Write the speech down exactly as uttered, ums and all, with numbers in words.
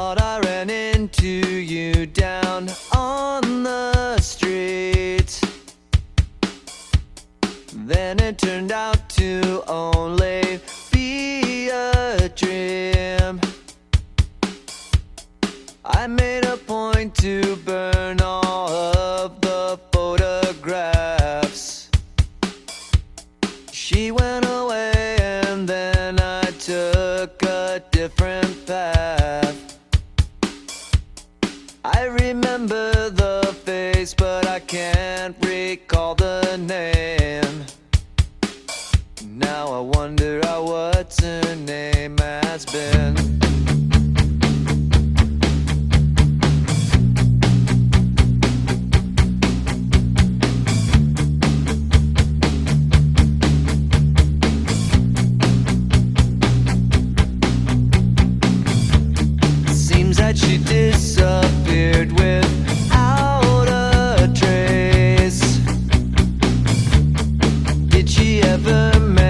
thought I ran into you down on the street. Then it turned out to only be a dream. I made a point to burn all of the photographs. She went away and then I took a different path. I remember the face, but I can't recall the name. Now I wonder how what's her name has been. Seems that she disappeared without a trace. Did she ever